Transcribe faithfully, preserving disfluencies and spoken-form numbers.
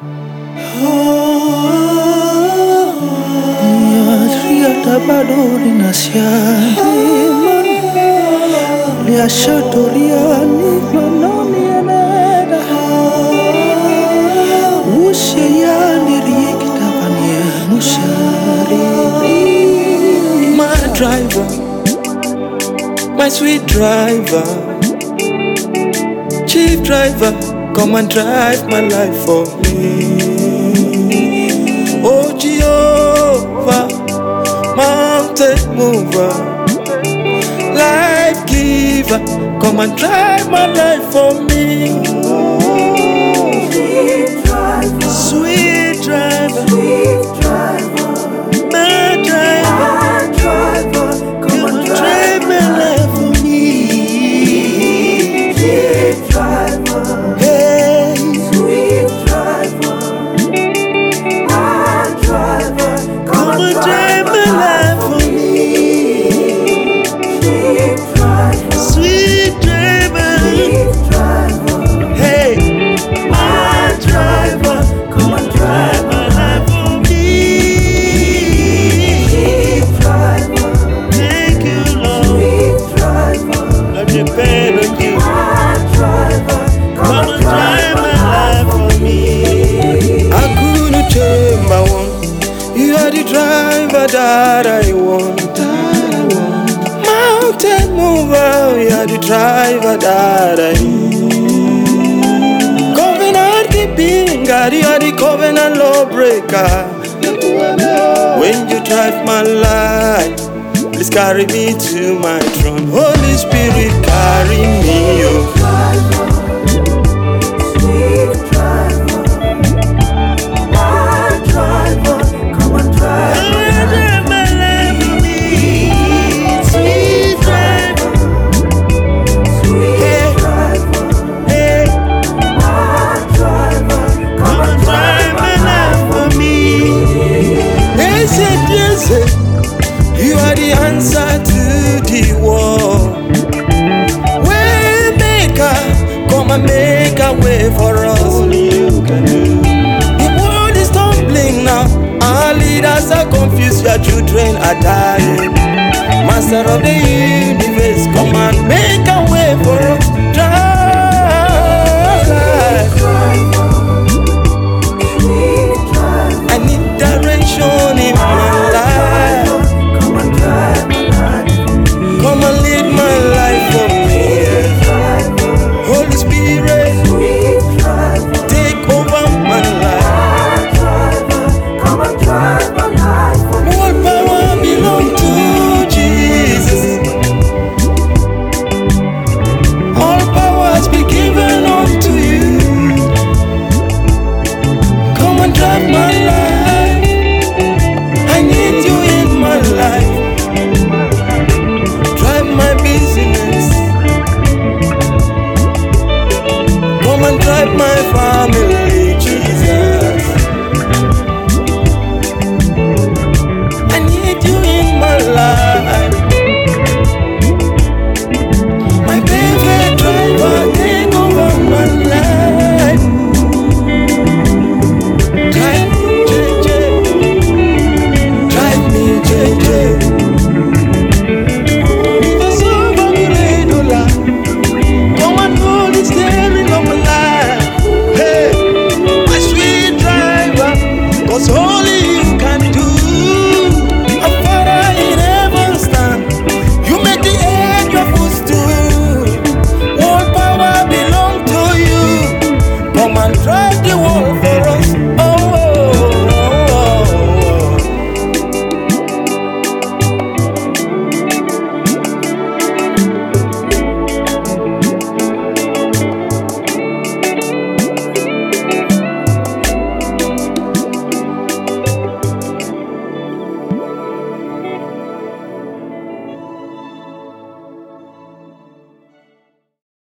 Tabadori nasiahiman liashatoriani manoni aneda ushayani riekitavania mushari. My driver, my sweet driver, chief driver, come and drive my life for me. Oh Jehovah, mountain mover, life giver, come and drive my life for me. Sweet driver, Sweet driver, sweet driver, my driver, my driver, come and drive drive my life for me. Sweet driver, Hey, sweet driver, my driver, come come and and drive drive my life for me. Sweet driver, Sweet driver, sweet driver, hey, my driver, come and drive my life for me. Sweet driver, Thank you, Lord. sweet driver, I depend on you. my driver, Come and drive my life for me. I couldn't change my one. You are the driver that I want. That I want. Mountain mover, you are the driver that I need. Covenant keeping God, you are the covenant lawbreaker. When you drive my life, please carry me to my throne. Holy Spirit, carry me, oh. Sweet driver, my driver, come and drive Come and drive my life for me. Sweet driver, Sweet driver, hey, my driver, come come and and drive my life for me. Yes, yes, yes, you are the answer to the war. Waymaker, come and make a way for us. Only you can do. The world is tumbling now. Our leaders are confused. Your children are dying. Master of the universe, come and make a way for us. Drive. driver, sweet driver, I need direction in my life. come and drive my life. Come and lead my life for me. Driver, Holy Spirit, sweet